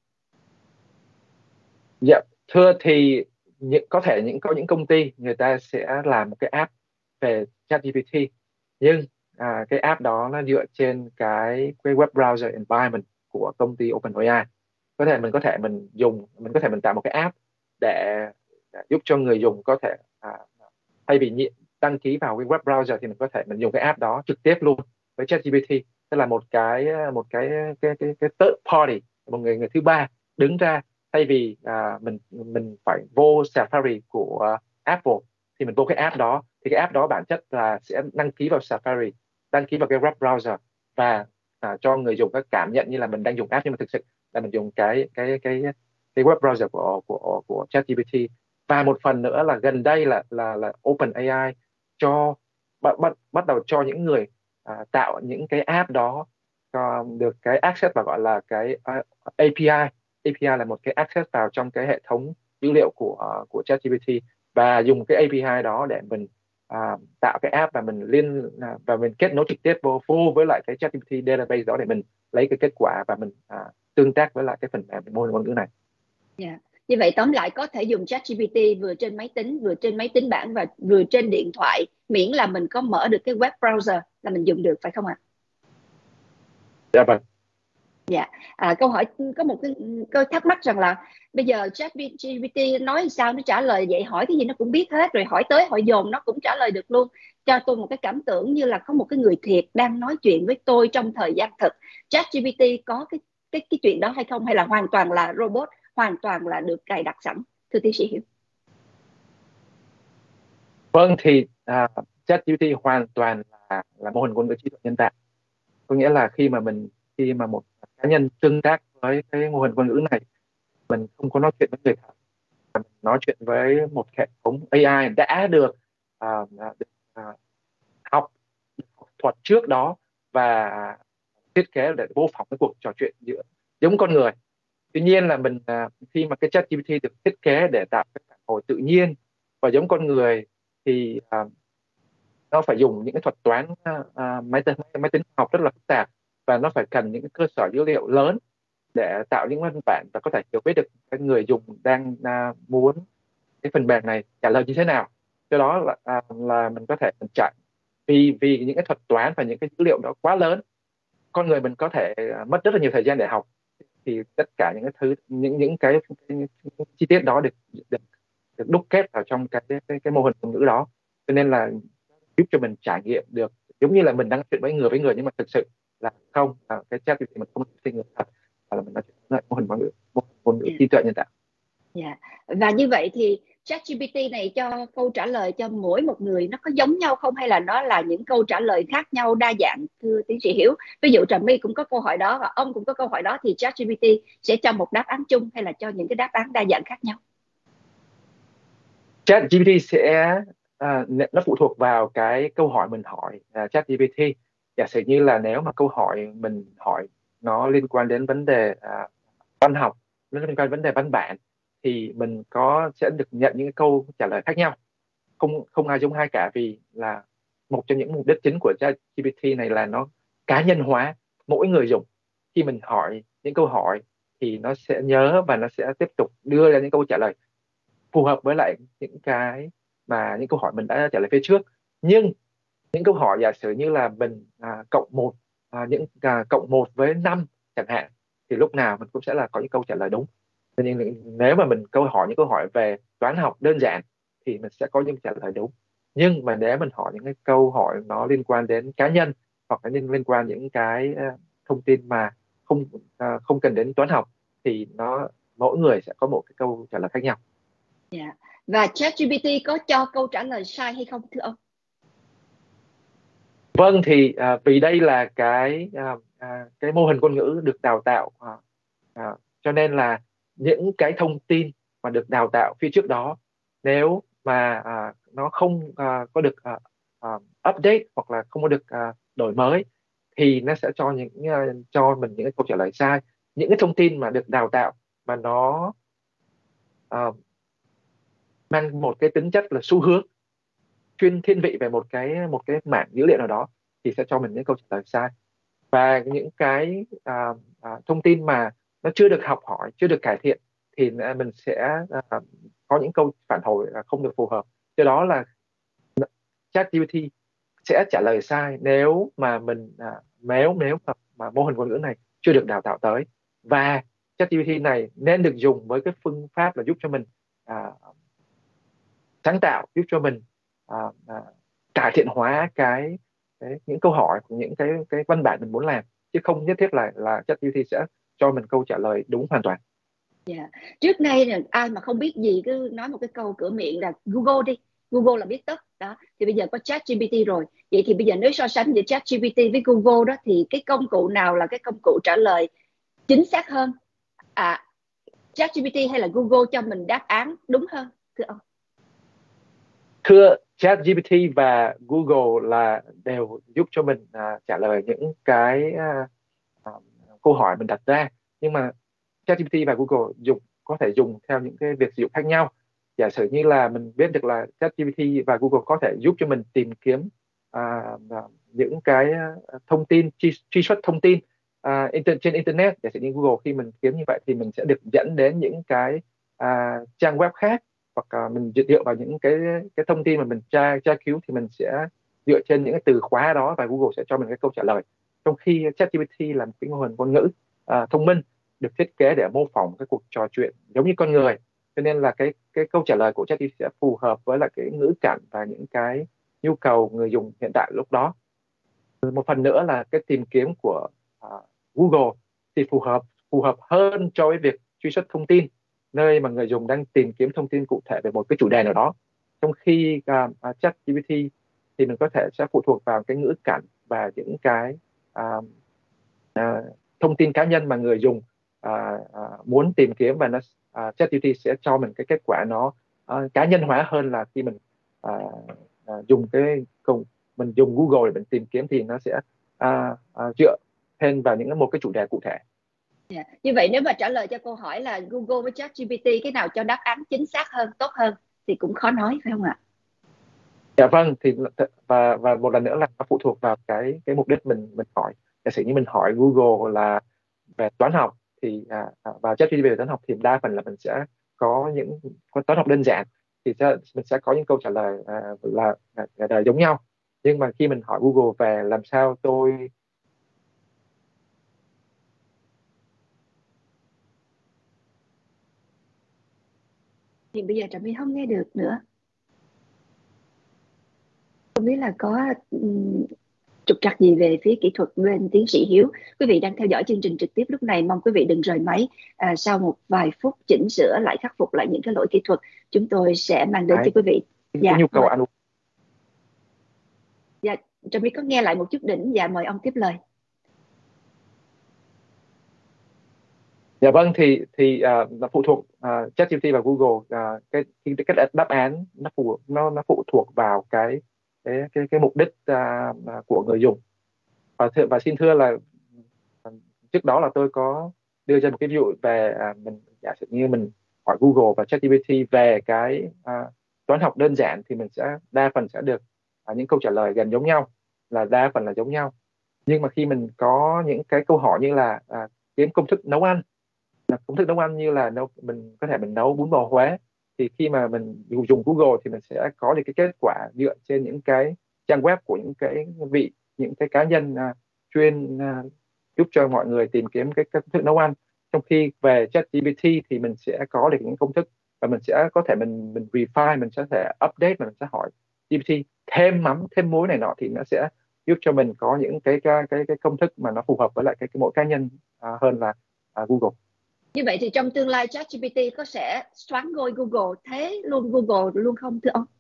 Dạ, thưa thì có những công ty người ta sẽ làm một cái app về ChatGPT, nhưng cái app đó nó dựa trên cái web browser environment của công ty OpenAI. Có thể mình tạo một cái app để giúp cho người dùng có thể thay vì đăng ký vào cái web browser thì mình dùng cái app đó trực tiếp luôn với ChatGPT. Tức là một cái third party, một người thứ ba đứng ra, thay vì mình phải vô Safari của Apple thì mình vô cái app đó, thì cái app đó bản chất là sẽ đăng ký vào Safari, đăng ký vào cái web browser, và cho người dùng có cảm nhận như là mình đang dùng app, nhưng mà thực sự là mình dùng cái web browser của ChatGPT. Và một phần nữa là gần đây là OpenAI cho bắt đầu cho những người tạo những cái app đó được cái access và gọi là cái API. API là một cái access vào trong cái hệ thống dữ liệu của ChatGPT, và dùng cái API đó để mình tạo cái app, và và mình kết nối trực tiếp vô với lại cái ChatGPT database đó để mình lấy cái kết quả và mình tương tác với lại cái phần mềm mô hình ngôn ngữ này. Yeah. Như vậy tóm lại có thể dùng ChatGPT vừa trên máy tính bảng và vừa trên điện thoại, miễn là mình có mở được cái web browser là mình dùng được, phải không ạ? Dạ vâng. Dạ. Câu hỏi có một cái thắc mắc rằng là bây giờ ChatGPT nói sao nó trả lời vậy, hỏi cái gì nó cũng biết hết, rồi hỏi tới hỏi dồn nó cũng trả lời được luôn. Cho tôi một cái cảm tưởng như là có một cái người thiệt đang nói chuyện với tôi trong thời gian thực. ChatGPT có cái chuyện đó hay không, hay là hoàn toàn là robot, hoàn toàn là được cài đặt sẵn, thưa tiến sĩ Hiếu? Vâng, thì ChatGPT hoàn toàn là mô hình ngôn ngữ trí tuệ nhân tạo. Có nghĩa là khi mà một cá nhân tương tác với cái mô hình ngôn ngữ này, mình không có nói chuyện với người thật, mà mình nói chuyện với một hệ thống AI đã được được học thuật trước đó, và thiết kế để mô phỏng cái cuộc trò chuyện giữa giống con người. Tuy nhiên là khi mà cái ChatGPT được thiết kế để tạo cái phản hồi tự nhiên và giống con người, thì nó phải dùng những cái thuật toán máy tính học rất là phức tạp, và nó phải cần những cái cơ sở dữ liệu lớn để tạo những văn bản và có thể hiểu biết được cái người dùng đang muốn cái phần mềm này trả lời như thế nào. Do đó là mình có thể mình chạy, vì những cái thuật toán và những cái dữ liệu đó quá lớn, con người mình có thể mất rất là nhiều thời gian để học. Thì tất cả những cái thứ những cái chi tiết đó được đúc kết vào trong cái mô hình ngôn ngữ đó, cho nên là giúp cho mình trải nghiệm được giống như là mình đang nói chuyện với người, nhưng mà thực sự là không, cái chat thì mình không nói người thật, mà là mình nói chuyện với mô hình ngôn ngữ trí tuệ nhân tạo. Dạ. Và như vậy thì ChatGPT này cho câu trả lời cho mỗi một người nó có giống nhau không, hay là nó là những câu trả lời khác nhau, đa dạng, thưa tiến sĩ Hiếu? Ví dụ Trà My cũng có câu hỏi đó và ông cũng có câu hỏi đó, thì ChatGPT sẽ cho một đáp án chung hay là cho những cái đáp án đa dạng khác nhau? ChatGPT nó phụ thuộc vào cái câu hỏi mình hỏi ChatGPT. Giả sử như là nếu mà câu hỏi mình hỏi nó liên quan đến vấn đề văn học, nó liên quan đến vấn đề văn bản, thì mình sẽ được nhận những cái câu trả lời khác nhau, không ai giống ai cả, vì là một trong những mục đích chính của ChatGPT này là nó cá nhân hóa mỗi người dùng. Khi mình hỏi những câu hỏi thì nó sẽ nhớ và nó sẽ tiếp tục đưa ra những câu trả lời phù hợp với lại những câu hỏi mình đã trả lời phía trước. Nhưng những câu hỏi giả sử như là mình cộng một với 5 chẳng hạn, thì lúc nào mình cũng sẽ là có những câu trả lời đúng. Nhưng nếu mà mình những câu hỏi về toán học đơn giản thì mình sẽ có những trả lời đúng. Nhưng mà nếu mình hỏi những cái câu hỏi nó liên quan đến cá nhân, hoặc là liên quan những cái thông tin mà không cần đến toán học, thì mỗi người sẽ có một cái câu trả lời khác nhau. Yeah. Và ChatGPT có cho câu trả lời sai hay không, thưa ông? Vâng, thì vì đây là cái mô hình ngôn ngữ được đào tạo, cho nên là những cái thông tin mà được đào tạo phía trước đó, nếu mà nó không có được update, hoặc là không có được đổi mới, thì nó sẽ cho mình những cái câu trả lời sai. Những cái thông tin mà được đào tạo mà nó mang một cái tính chất là xu hướng, chuyên thiên vị về một cái mảng dữ liệu nào đó, thì sẽ cho mình những câu trả lời sai. Và những cái thông tin mà nó chưa được học hỏi, chưa được cải thiện, thì mình sẽ có những câu phản hồi không được phù hợp. Do đó là ChatGPT sẽ trả lời sai nếu mà mà mô hình ngôn ngữ này chưa được đào tạo tới. Và ChatGPT này nên được dùng với cái phương pháp là giúp cho mình sáng tạo, giúp cho mình cải thiện hóa những câu hỏi của những cái văn bản mình muốn làm, chứ không nhất thiết là ChatGPT sẽ cho mình câu trả lời đúng hoàn toàn. Yeah. Trước nay là ai mà không biết gì cứ nói một cái câu cửa miệng là Google đi, Google là biết tất đó. Thì bây giờ có ChatGPT rồi, vậy thì bây giờ nếu so sánh giữa ChatGPT với Google đó, thì cái công cụ nào là cái công cụ trả lời chính xác hơn? ChatGPT hay là Google cho mình đáp án đúng hơn thưa ông? Thưa, ChatGPT và Google là đều giúp cho mình trả lời những cái à, câu hỏi mình đặt ra, nhưng mà ChatGPT và Google có thể dùng theo những cái việc sử dụng khác nhau. Giả sử như là mình biết được là ChatGPT và Google có thể giúp cho mình tìm kiếm à, những cái thông tin, truy xuất thông tin trên internet. Giả sử như Google, khi mình kiếm như vậy thì mình sẽ được dẫn đến những cái trang web khác, hoặc mình dựa vào những cái thông tin mà mình tra cứu, thì mình sẽ dựa trên những cái từ khóa đó và Google sẽ cho mình cái câu trả lời. Trong khi ChatGPT là một cái mô hình ngôn ngữ thông minh, được thiết kế để mô phỏng cái cuộc trò chuyện giống như con người, cho nên là cái câu trả lời của ChatGPT sẽ phù hợp với lại cái ngữ cảnh và những cái nhu cầu người dùng hiện tại lúc đó. Một phần nữa là cái tìm kiếm của Google thì phù hợp hơn cho cái việc truy xuất thông tin, nơi mà người dùng đang tìm kiếm thông tin cụ thể về một cái chủ đề nào đó. Trong khi ChatGPT thì mình có thể sẽ phụ thuộc vào cái ngữ cảnh và những cái à, thông tin cá nhân mà người dùng muốn tìm kiếm, và ChatGPT sẽ cho mình cái kết quả nó cá nhân hóa hơn là khi mình à, dùng mình dùng Google để mình tìm kiếm, thì nó sẽ dựa thêm vào một cái chủ đề cụ thể. Yeah. Như vậy nếu mà trả lời cho câu hỏi là Google với ChatGPT cái nào cho đáp án chính xác hơn, tốt hơn thì cũng khó nói phải không ạ? Dạ vâng, thì và một lần nữa là nó phụ thuộc vào cái mục đích mình hỏi. Giả sử như mình hỏi Google là về toán học thì và ChatGPT về toán học, thì đa phần là mình sẽ có những toán học đơn giản, thì mình sẽ có những câu trả lời là giống nhau. Nhưng mà khi mình hỏi Google về làm sao tôi Thì bây giờ Trà My không nghe được nữa, không biết là có trục trặc gì về phía kỹ thuật bên tiến sĩ Hiếu. Quý vị đang theo dõi chương trình trực tiếp lúc này, mong quý vị đừng rời máy. Sau một vài phút chỉnh sửa lại, khắc phục lại những cái lỗi kỹ thuật, chúng tôi sẽ mang đến cho quý vị. cái nhu cầu ăn uống. Dạ, Trà My có nghe lại một chút đỉnh. Dạ, mời ông tiếp lời. Dạ vâng, thì nó phụ thuộc ChatGPT và Google, cái đáp án nó phụ thuộc vào cái mục đích của người dùng. Và xin thưa là trước đó là tôi có đưa ra một cái ví dụ về mình giả sử như mình hỏi Google và ChatGPT về cái toán học đơn giản, thì mình sẽ đa phần sẽ được những câu trả lời gần giống nhau, là đa phần là giống nhau. Nhưng mà khi mình có những cái câu hỏi như là kiếm công thức nấu ăn, như là mình có thể mình nấu bún bò Huế, thì khi mà mình dùng Google thì mình sẽ có được cái kết quả dựa trên những cái trang web của những cái cá nhân chuyên giúp cho mọi người tìm kiếm cái công thức nấu ăn. Trong khi về ChatGPT thì mình sẽ có được những công thức, và mình sẽ có thể mình refine, mình sẽ thể update, và mình sẽ hỏi GPT thêm mắm thêm muối này nọ, thì nó sẽ giúp cho mình có những cái công thức mà nó phù hợp với lại cái mỗi cá nhân hơn là Google. Như vậy thì trong tương lai ChatGPT có sẽ soán ngôi Google, thế luôn Google luôn không thưa ông?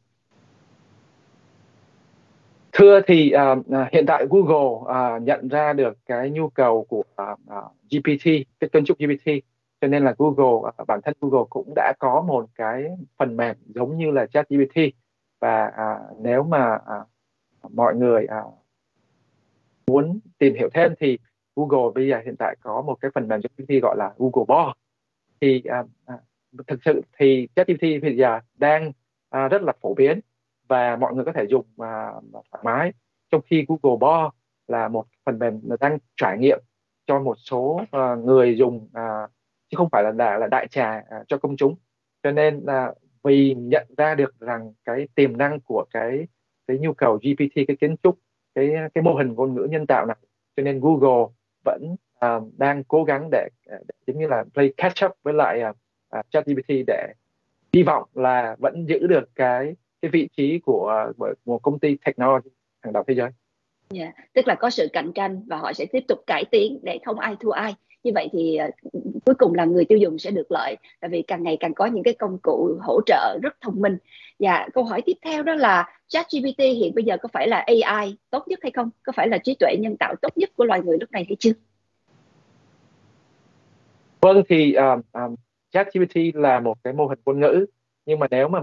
Thưa thì hiện tại Google nhận ra được cái nhu cầu của GPT, cái cấu trúc GPT, cho nên là bản thân Google cũng đã có một cái phần mềm giống như là ChatGPT. Và nếu mà mọi người muốn tìm hiểu thêm thì Google bây giờ hiện tại có một cái phần mềm GPT gọi là Google Bot. Thì thực sự thì ChatGPT bây giờ đang rất là phổ biến và mọi người có thể dùng thoải mái, trong khi Google Bot là một phần mềm đang trải nghiệm cho một số người dùng, chứ không phải là đại trà cho công chúng. Cho nên là vì nhận ra được rằng cái tiềm năng của cái nhu cầu GPT, cái kiến trúc, cái mô hình ngôn ngữ nhân tạo này, cho nên Google vẫn đang cố gắng để giống như là play catch up với lại ChatGPT, để hy vọng là vẫn giữ được cái vị trí của một công ty technology hàng đầu thế giới. Yeah. Tức là có sự cạnh tranh và họ sẽ tiếp tục cải tiến để không ai thua ai. Như vậy thì cuối cùng là người tiêu dùng sẽ được lợi, tại vì càng ngày càng có những cái công cụ hỗ trợ rất thông minh. Và câu hỏi tiếp theo đó là ChatGPT hiện bây giờ có phải là AI tốt nhất hay không? Có phải là trí tuệ nhân tạo tốt nhất của loài người lúc này hay chưa? Vâng thì ChatGPT là một cái mô hình ngôn ngữ, nhưng mà nếu mà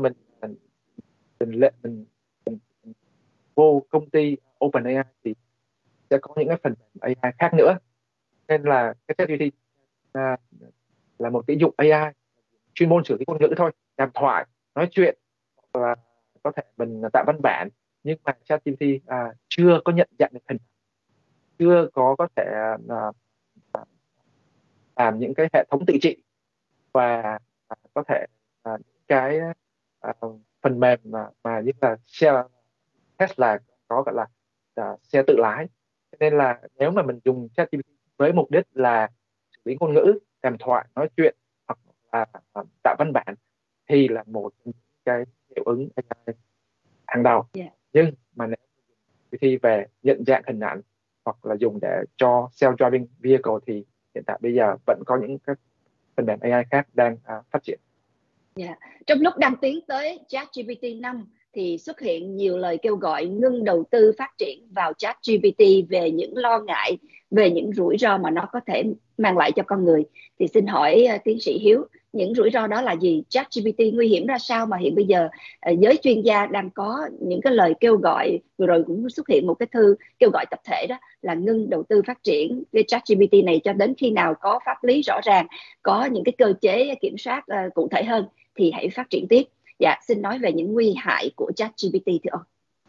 mình vô công ty OpenAI thì sẽ có những cái phần mềm AI khác nữa, nên là cái ChatGPT à, là một cái dụng AI chuyên môn xử lý ngôn ngữ thôi, đàm thoại, nói chuyện, và có thể mình tạo văn bản. Nhưng mà ChatGPT chưa có nhận dạng được hình, chưa có thể à, làm những cái hệ thống tự trị, và có thể những cái à, phần mềm mà như là xe Tesla có gọi là xe tự lái. Cho nên là nếu mà mình dùng ChatGPT với mục đích là xử lý ngôn ngữ, đàm thoại, nói chuyện, hoặc là tạo văn bản, thì là một trong những cái hiệu ứng AI hàng đầu. Dạ. Nhưng mà nếu khi về nhận dạng hình ảnh hoặc là dùng để cho self-driving vehicle thì hiện tại bây giờ vẫn có những các phần mềm AI khác đang phát triển. Yeah. Trong lúc đang tiến tới ChatGPT 5 thì xuất hiện nhiều lời kêu gọi ngưng đầu tư phát triển vào ChatGPT về những lo ngại về những rủi ro mà nó có thể mang lại cho con người. Thì xin hỏi tiến sĩ Hiếu, những rủi ro đó là gì? ChatGPT nguy hiểm ra sao mà hiện bây giờ giới chuyên gia đang có những cái lời kêu gọi, vừa rồi cũng xuất hiện một cái thư kêu gọi tập thể đó là ngưng đầu tư phát triển cái ChatGPT này cho đến khi nào có pháp lý rõ ràng, có những cái cơ chế kiểm soát cụ thể hơn thì hãy phát triển tiếp. Dạ, xin nói về những nguy hại của ChatGPT thưa ông.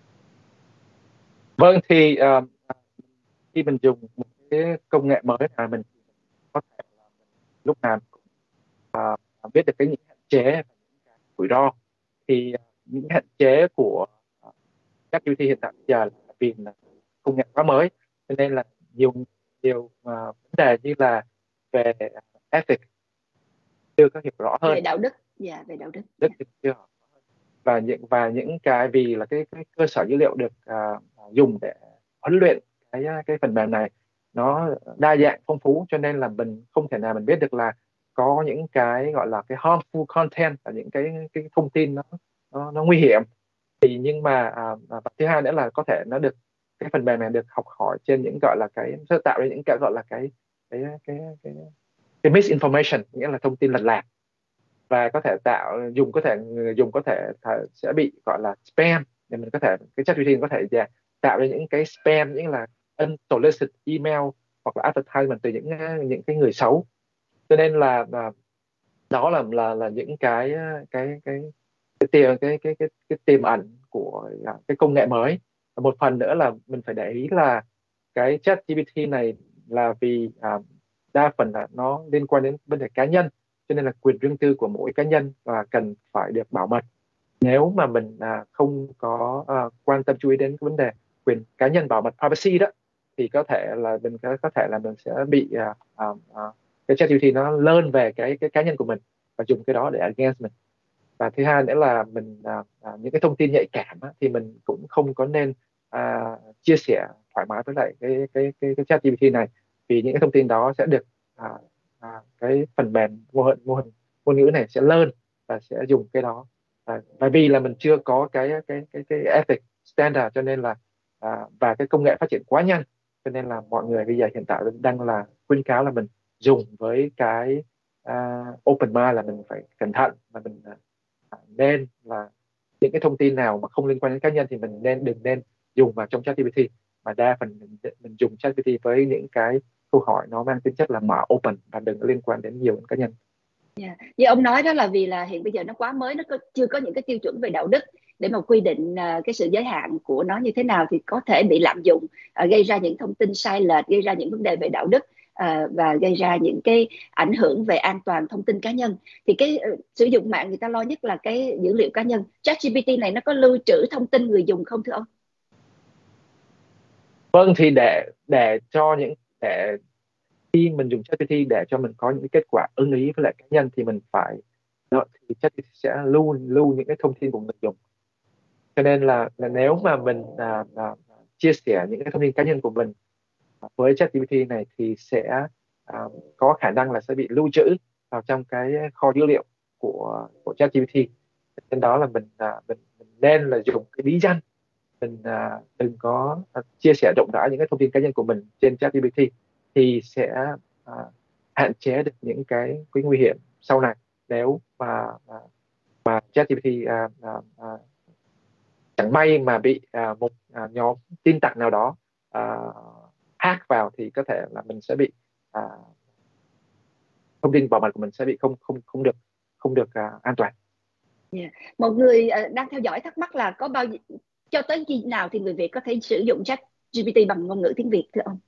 Vâng thì khi mình dùng một cái công nghệ mới là mình có thể là lúc nào cũng biết được cái những hạn chế và những cái rủi ro. Thì những hạn chế của ChatGPT hiện tại bây giờ là vì là công nghệ quá mới, cho nên là nhiều nhiều vấn đề như là về ethics chưa có hiểu rõ hơn, Về đạo đức, dạ, về đạo đức. rất chưa rõ, và những cái vì là cái cơ sở dữ liệu được dùng để huấn luyện cái phần mềm này nó đa dạng phong phú, cho nên là mình không thể nào mình biết được là có những cái gọi là cái harmful content, là những cái thông tin nó nguy hiểm. Thì nhưng mà và thứ hai nữa là có thể nó được, cái phần mềm này được học hỏi trên những gọi là cái, sẽ tạo ra những cái gọi là cái cái cái, cái misinformation, nghĩa là thông tin lệch lạc, và có thể người dùng có thể sẽ bị gọi là spam. Thì mình có thể, cái chat routine có thể tạo ra những cái spam, những là unsolicited email hoặc là advertisement từ những cái người xấu. Cho nên là đó là những cái tiềm ẩn của cái công nghệ mới. Và một phần nữa là mình phải để ý là cái chat GPT này là vì đa phần là nó liên quan đến vấn đề cá nhân, cho nên là quyền riêng tư của mỗi cá nhân và cần phải được bảo mật. Nếu mà mình không có quan tâm chú ý đến cái vấn đề quyền cá nhân, bảo mật privacy đó, thì có thể là mình sẽ bị cái ChatGPT nó learn về cái cá nhân của mình và dùng cái đó để against mình. Và thứ hai nữa là mình những cái thông tin nhạy cảm thì mình cũng không có nên chia sẻ thoải mái với lại cái ChatGPT này, vì những cái thông tin đó sẽ được cái phần mềm mô hình ngôn ngữ này sẽ learn và sẽ dùng cái đó. Bởi vì là mình chưa có cái ethics standard, cho nên là và cái công nghệ phát triển quá nhanh, cho nên là mọi người bây giờ hiện tại đang là khuyến cáo là mình dùng với cái open mind, là mình phải cẩn thận, và mình nên là những cái thông tin nào mà không liên quan đến cá nhân thì mình đừng nên dùng vào trong ChatGPT, mà đa phần mình dùng ChatGPT với những cái câu hỏi nó mang tính chất là mở open và đừng liên quan đến nhiều đến cá nhân. Yeah. Như ông nói đó là vì là hiện bây giờ nó quá mới, chưa có những cái tiêu chuẩn về đạo đức để mà quy định cái sự giới hạn của nó như thế nào thì có thể bị lạm dụng, gây ra những thông tin sai lệch, gây ra những vấn đề về đạo đức, và gây ra những cái ảnh hưởng về an toàn thông tin cá nhân. Thì cái sử dụng mạng người ta lo nhất là cái dữ liệu cá nhân. ChatGPT này nó có lưu trữ thông tin người dùng không thưa ông? Vâng thì để khi mình dùng ChatGPT để cho mình có những cái kết quả ưng ý với lại cá nhân thì mình phải thì ChatGPT sẽ lưu lưu những cái thông tin của người dùng. Cho nên là nếu mà mình chia sẻ những cái thông tin cá nhân của mình với ChatGPT này thì sẽ có khả năng là sẽ bị lưu trữ vào trong cái kho dữ liệu của ChatGPT. Nên đó là mình nên là dùng cái bí danh, mình đừng có chia sẻ rộng rãi những cái thông tin cá nhân của mình trên ChatGPT, thì sẽ hạn chế được những cái nguy hiểm sau này nếu mà ChatGPT chẳng may mà bị một nhóm tin tặc nào đó à, hack vào, thì có thể là mình sẽ bị à, thông tin bảo mật của mình sẽ bị không được an toàn. Yeah. Một người đang theo dõi thắc mắc là cho tới khi nào thì người Việt có thể sử dụng chat GPT bằng ngôn ngữ tiếng Việt thưa ông?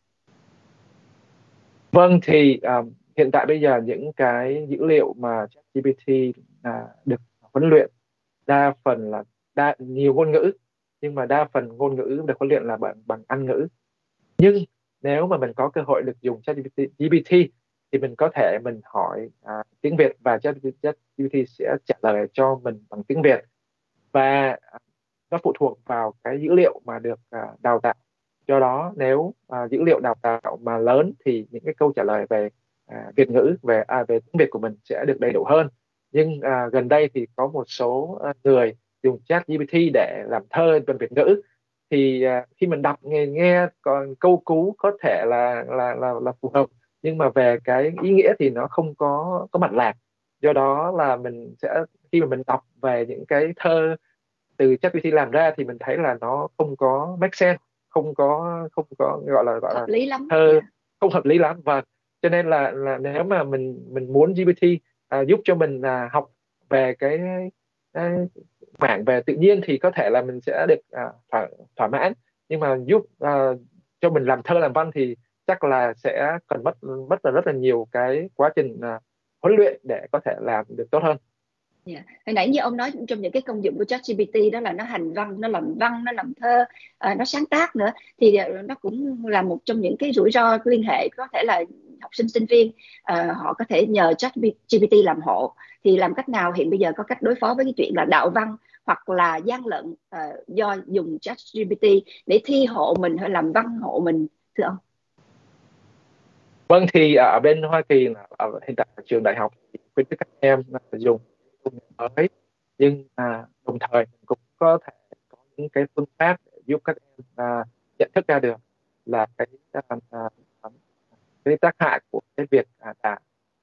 Vâng, thì hiện tại bây giờ những cái dữ liệu mà ChatGPT được huấn luyện đa phần là nhiều ngôn ngữ, nhưng mà đa phần ngôn ngữ được huấn luyện là bằng Anh ngữ. Nhưng nếu mà mình có cơ hội được dùng ChatGPT thì mình có thể mình hỏi tiếng Việt, và ChatGPT sẽ trả lời cho mình bằng tiếng Việt. Và nó phụ thuộc vào cái dữ liệu mà được đào tạo. Do đó nếu dữ liệu đào tạo mà lớn thì những cái câu trả lời về Việt ngữ, về tiếng Việt của mình sẽ được đầy đủ hơn. Nhưng gần đây thì có một số người dùng ChatGPT để làm thơ bằng Việt ngữ, thì khi mình đọc nghe còn câu cú có thể là phù hợp, nhưng mà về cái ý nghĩa thì nó không có mạch lạc. Do đó là mình sẽ, khi mà mình đọc về những cái thơ từ ChatGPT làm ra, thì mình thấy là nó không có make sense, không có gọi là Hợp lý lắm. thơ, Yeah. không hợp lý lắm. Và cho nên là nếu mà mình muốn GPT giúp cho mình học về cái mảng về tự nhiên, thì có thể là mình sẽ được thỏa mãn. Nhưng mà giúp cho mình làm thơ làm văn thì chắc là sẽ cần mất rất là nhiều cái quá trình huấn luyện để có thể làm được tốt hơn. Yeah. Hồi nãy như ông nói, trong những cái công dụng của ChatGPT đó là nó hành văn, nó làm văn, nó làm thơ, nó sáng tác nữa, thì nó cũng là một trong những cái rủi ro liên hệ. Có thể là học sinh sinh viên họ có thể nhờ ChatGPT làm hộ. Thì làm cách nào, hiện bây giờ có cách đối phó với cái chuyện là đạo văn hoặc là gian lận do dùng ChatGPT để thi hộ mình hay làm văn hộ mình thưa ông? Vâng, thì ở bên Hoa Kỳ là hiện tại trường đại học thì khuyến khích các em là dùng công nghệ mới, nhưng đồng thời mình cũng có thể có những cái phương pháp để giúp các em nhận thức ra được là cái tác hại của cái việc là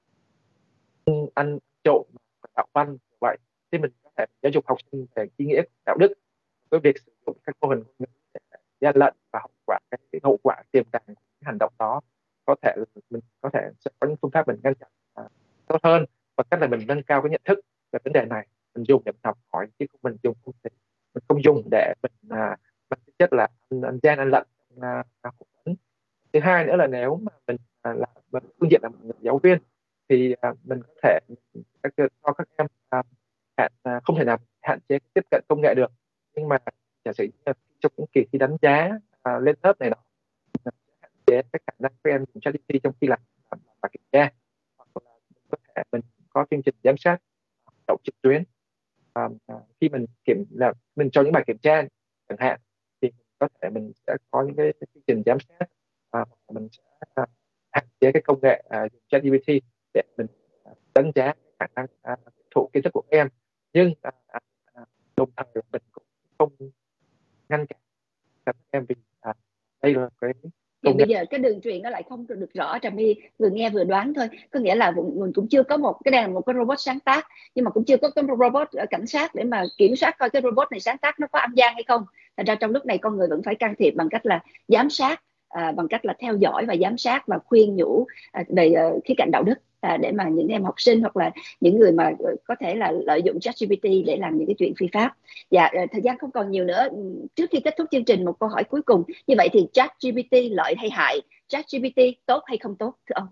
ăn trộm đạo văn như vậy. Thì mình có thể giáo dục học sinh về ý nghĩa của đạo đức, với việc sử dụng các mô hình ngôn ngữ để gian lận và cái hậu quả tiềm tàng của cái hành động đó. Có thể là mình có thể sẽ có những phương pháp mình ngăn chặn tốt hơn, và cách là mình nâng cao cái nhận thức về vấn đề này. Mình dùng để mình học hỏi, chứ không mình dùng không thể, mình không dùng để mình mang tính chất là ăn gian ăn lận học vấn. Thứ hai nữa là nếu mà mình là phương diện là một người giáo viên, thì mình có thể cho các em không thể nào hạn chế tiếp cận công nghệ được, nhưng mà giả sử như là trong những kỳ thi đánh giá lên lớp này nọ, hạn chế cái khả năng các em dùng ChatGPT trong khi làm bài kiểm tra. Hoặc là mình có thể mình có chương trình giám sát hoạt động trực tuyến. Khi mình là mình cho những bài kiểm tra chẳng hạn, thì mình có thể mình sẽ có những cái chương trình giám sát, hoặc là mình sẽ hạn chế cái công nghệ dùng ChatGPT để mình đánh giá khả năng tiếp thụ kiến thức của các em. Nhưng đồng thời mình cũng không ngăn cản các em, vì đây là cái Vậy công bây nghệ. giờ cái đường truyền nó lại không được rõ, Trà My vừa nghe vừa đoán thôi. Có nghĩa là mình cũng chưa có một cái, đây là một cái robot sáng tác, nhưng mà cũng chưa có cái robot cảnh sát để mà kiểm soát coi cái robot này sáng tác nó có ăn gian hay không. Thành ra trong lúc này con người vẫn phải can thiệp bằng cách là giám sát, bằng cách là theo dõi và giám sát và khuyên nhủ về khía cạnh đạo đức, để mà những em học sinh hoặc là những người mà có thể là lợi dụng ChatGPT để làm những cái chuyện phi pháp. Dạ, thời gian không còn nhiều nữa. Trước khi kết thúc chương trình, một câu hỏi cuối cùng. Như vậy thì ChatGPT lợi hay hại? ChatGPT tốt hay không tốt thưa ông?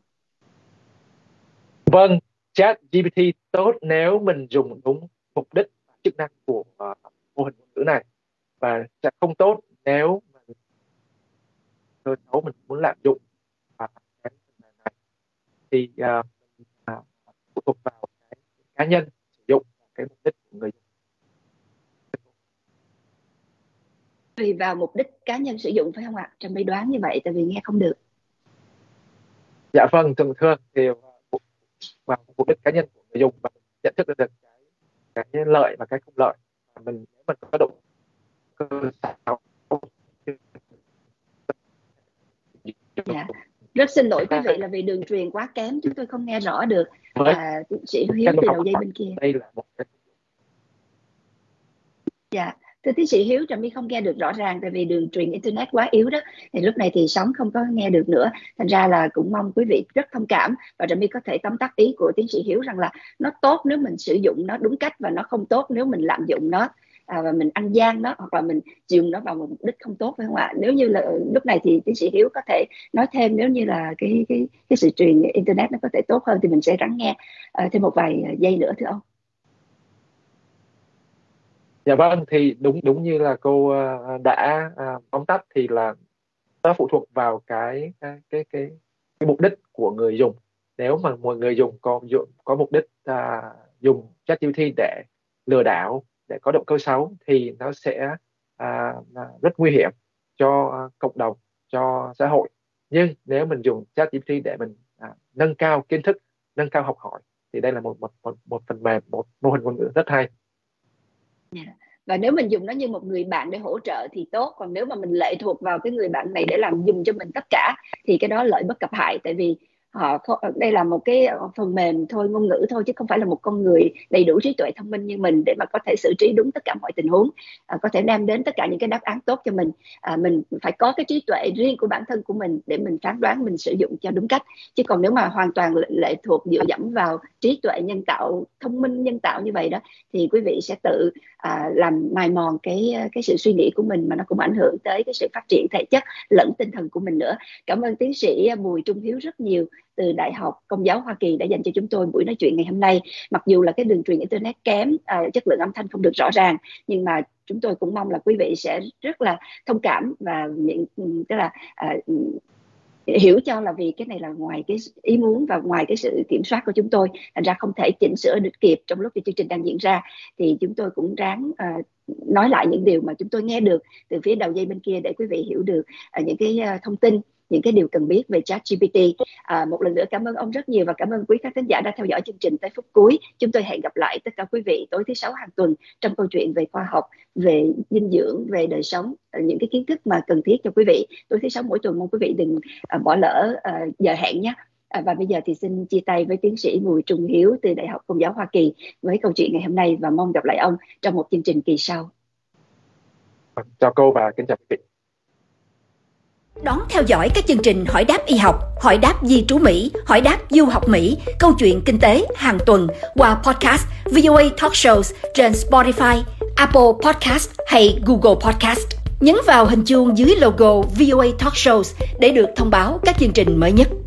Vâng, ChatGPT tốt nếu mình dùng đúng mục đích và chức năng của mô hình ngôn ngữ này, và sẽ không tốt nếu mình cơ xấu mình muốn lạm dụng cái phần mềm này. Thì phụ thuộc vào cái cá nhân sử dụng và cái mục đích của người dùng. Tùy vào mục đích cá nhân sử dụng phải không ạ? Trâm mới đoán như vậy tại vì nghe không được. Dạ vâng, thường thường thì vào mục đích cá nhân của người dùng, và mình nhận thức được cái lợi và cái không lợi. Và mình nếu mình có độ cơ sáu Dạ. Rất xin lỗi quý vị là vì đường truyền quá kém, chúng tôi không nghe rõ được. Tiến sĩ Hiếu từ đầu dây bên kia. Đây là một cái... Dạ, thưa tiến sĩ Hiếu, Trà My không nghe được rõ ràng tại vì đường truyền internet quá yếu đó. Thì lúc này thì sóng không có nghe được nữa. Thành ra là cũng mong quý vị rất thông cảm, và Trà My có thể tóm tắt ý của tiến sĩ Hiếu rằng là nó tốt nếu mình sử dụng nó đúng cách, và nó không tốt nếu mình lạm dụng nó, và mình ăn gian nó, hoặc là mình dùng nó vào một mục đích không tốt, phải không ạ? Nếu như là lúc này thì tiến sĩ Hiếu có thể nói thêm, nếu như là cái sự truyền internet nó có thể tốt hơn thì mình sẽ lắng nghe thêm một vài giây nữa, thưa ông. Dạ vâng, thì đúng như là cô đã tóm tắt, thì là nó phụ thuộc vào cái mục đích của người dùng. Nếu mà một người dùng có mục đích dùng ChatGPT để lừa đảo, để có động cơ xấu, thì nó sẽ rất nguy hiểm cho cộng đồng, cho xã hội. Nhưng nếu mình dùng ChatGPT để mình nâng cao kiến thức, nâng cao học hỏi, thì đây là một phần mềm, một mô hình ngôn ngữ rất hay. Và nếu mình dùng nó như một người bạn để hỗ trợ thì tốt, còn nếu mà mình lệ thuộc vào cái người bạn này để làm dùng cho mình tất cả thì cái đó lợi bất cập hại. Tại vì đây là một cái phần mềm thôi, ngôn ngữ thôi, chứ không phải là một con người đầy đủ trí tuệ thông minh như mình để mà có thể xử trí đúng tất cả mọi tình huống, có thể đem đến tất cả những cái đáp án tốt cho mình. Mình phải có cái trí tuệ riêng của bản thân của mình để mình phán đoán, mình sử dụng cho đúng cách. Chứ còn nếu mà hoàn toàn lệ thuộc dựa dẫm vào trí tuệ nhân tạo, thông minh nhân tạo như vậy đó, thì quý vị sẽ tự làm mài mòn cái sự suy nghĩ của mình, mà nó cũng ảnh hưởng tới cái sự phát triển thể chất lẫn tinh thần của mình nữa. Cảm ơn tiến sĩ Bùi Trung Hiếu rất nhiều từ Đại học Công giáo Hoa Kỳ đã dành cho chúng tôi buổi nói chuyện ngày hôm nay. Mặc dù là cái đường truyền internet kém, chất lượng âm thanh không được rõ ràng, nhưng mà chúng tôi cũng mong là quý vị sẽ rất là thông cảm và tức là hiểu cho là vì cái này là ngoài cái ý muốn và ngoài cái sự kiểm soát của chúng tôi, thành ra không thể chỉnh sửa được kịp trong lúc chương trình đang diễn ra. Thì chúng tôi cũng ráng nói lại những điều mà chúng tôi nghe được từ phía đầu dây bên kia để quý vị hiểu được những cái thông tin, những cái điều cần biết về ChatGPT. Một lần nữa cảm ơn ông rất nhiều, và cảm ơn quý khán thính giả đã theo dõi chương trình tới phút cuối. Chúng tôi hẹn gặp lại tất cả quý vị tối thứ Sáu hàng tuần trong câu chuyện về khoa học, về dinh dưỡng, về đời sống, những cái kiến thức mà cần thiết cho quý vị. Tối thứ Sáu mỗi tuần, mong quý vị đừng bỏ lỡ giờ hẹn nhé. Và bây giờ thì xin chia tay với tiến sĩ Bùi Trung Hiếu từ Đại học Công giáo Hoa Kỳ với câu chuyện ngày hôm nay, và mong gặp lại ông trong một chương trình kỳ sau. Chào cô và kính chào quý vị. Đón theo dõi các chương trình Hỏi đáp y học, Hỏi đáp di trú Mỹ, Hỏi đáp du học Mỹ, Câu chuyện kinh tế hàng tuần qua podcast VOA Talk Shows trên Spotify, Apple Podcast hay Google Podcast. Nhấn vào hình chuông dưới logo VOA Talk Shows để được thông báo các chương trình mới nhất.